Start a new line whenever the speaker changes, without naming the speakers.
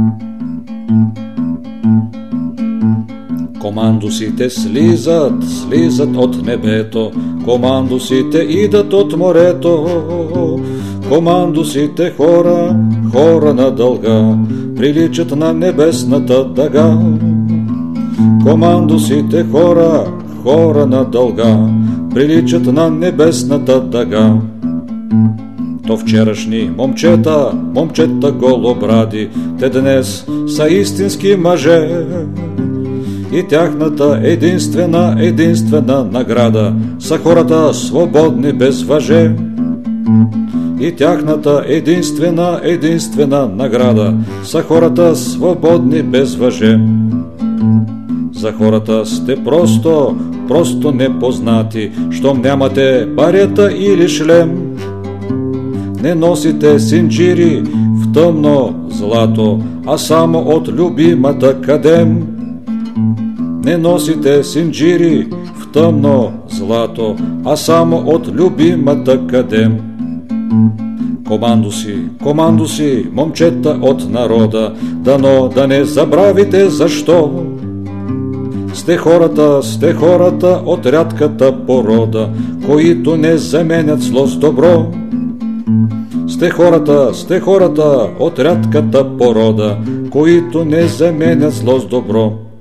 Командосите слизат от небето, командосите идат от морето, командосите хора на дълга, приличат на небесната дъга. Командосите хора на дълга, приличат на небесната дъга. То вчерашни момчета голобради, те днес са истински мъже. И тяхната единствена награда са хората свободни без въже. И тяхната единствена награда са хората свободни без въже. За хората сте просто непознати, щом нямате барета или шлем. Не носите синджири в тъмно злато, а само от любимата кадем. Не носите синджири в тъмно злато, а само от любимата кадем. Командоси, момчета от народа, дано да не забравите защо. Сте хората от рядката порода, които не заменят зло с добро. Сте хората от рядката порода, които не заменят зло с добро.